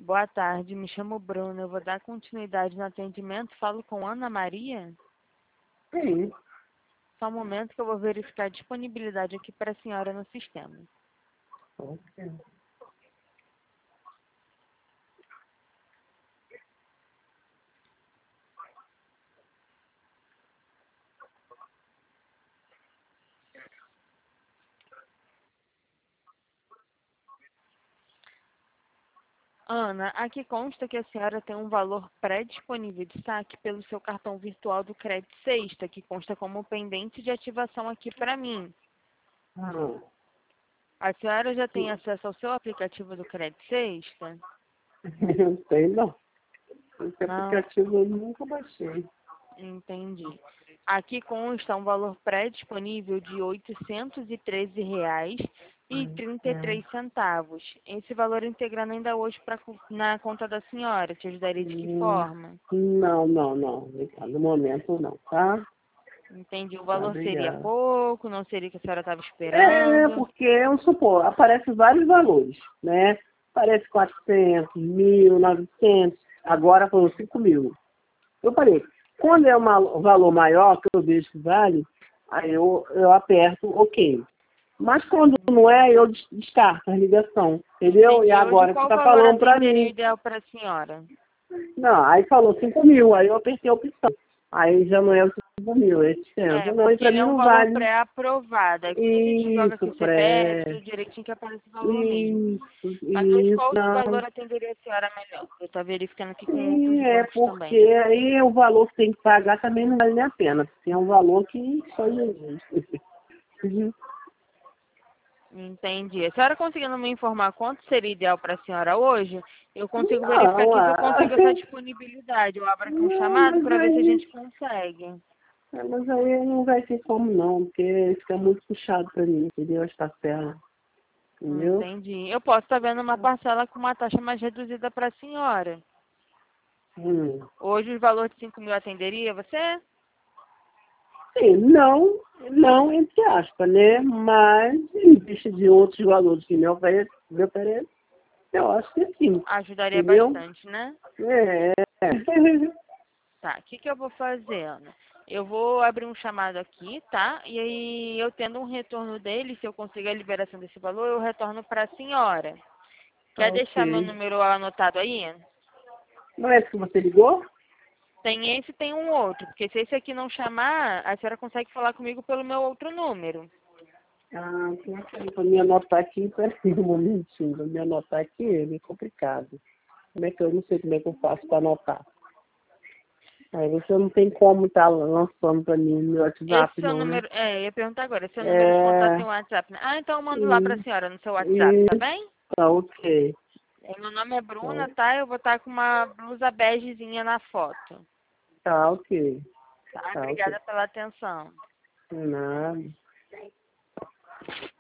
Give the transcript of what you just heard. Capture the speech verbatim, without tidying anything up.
boa tarde. Me chamo Bruna. Eu vou dar continuidade no atendimento. Falo com Ana Maria? Sim. Só um momento que eu vou verificar a disponibilidade aqui para a senhora no sistema. Ok. Ana, aqui consta que a senhora tem um valor pré-disponível de saque pelo seu cartão virtual do Crédito Sexta, que consta como pendente de ativação aqui para mim. Ah, A senhora já tem acesso ao seu aplicativo do Crédito Sexta? não sei não. Esse Não, aplicativo eu nunca baixei. entendi. Aqui consta um valor pré-disponível de oitocentos e treze reais e trinta e três centavos. Esse valor integrando ainda hoje pra, na conta da senhora. Te ajudaria de que Hum, forma? Não, não, não. No momento não, tá? Entendi. O Tá, valor seria obrigada. pouco, não seria o que a senhora estava É, esperando? porque, vamos supor, aparecem vários valores, né? Aparece quatrocentos, mil, novecentos, agora foram cinco mil. Eu falei, quando é uma- um valor maior, que eu vejo que vale, aí eu, eu aperto OK. Mas quando não é, eu des- descarto a ligação, entendeu? E Entendi. Hoje agora você qual está valor falando para atenderia mim. ideal para a senhora? Não, aí falou cinco mil, aí eu apertei a opção. Aí já não é os cinco mil, é É, oitocentos. Não, e porque para ele mim é um não valor vale. pré-aprovado. Aí quando a gente joga Isso, aqui o C P F, pré. tudo direitinho que aparece o valor mesmo. Isso, Mas hoje isso, qual outro não. valor atenderia a senhora melhor? Eu estou verificando aqui com outros Sim, é bancos porque também. aí o valor que tem que pagar também não vale nem a pena. Porque é um valor que só Jesus. Uhum. Entendi. A senhora conseguindo me informar quanto seria ideal para a senhora hoje, eu consigo verificar Não, aqui se eu ah, consigo essa disponibilidade. Eu abro aqui um não, chamado mas para ver se a aí, gente consegue. é, mas aí não vai ter como não, porque fica muito puxado para mim, entendeu? As parcelas, entendeu? Entendi. Eu posso estar vendo uma parcela com uma taxa mais reduzida para a senhora. Hum. Hoje o valor de cinco mil atenderia você? Sim, não, não entre aspas, né? Mas em vista de outros valores que me oferece, me oferece, eu acho que sim, Ajudaria entendeu? bastante, né? É. Tá, o que, que eu vou fazer, Ana? Eu vou abrir um chamado aqui, tá? E aí, eu tendo um retorno dele, se eu conseguir a liberação desse valor, eu retorno para a senhora. Quer deixar meu Ok. número anotado aí? Não é esse que você ligou? Tem esse e tem um outro, porque se esse aqui não chamar, a senhora consegue falar comigo pelo meu outro número. Ah, como é que é? Pra me anotar aqui, peraí um momentinho, pra me anotar aqui é meio complicado. Como é que eu não sei como é que eu faço para anotar? Aí você não tem como estar lançando para mim no meu Esse WhatsApp seu não, né? número, é, eu ia perguntar agora, esse seu número de contato É, tem WhatsApp, né? Ah, então eu mando lá para a e, senhora no seu WhatsApp, e tá bem? tá ok. É, meu nome é Bruna, Então, tá? Eu vou estar com uma blusa begezinha na foto. tá ok. Tá? Tá ok. Obrigada pela atenção. Nada.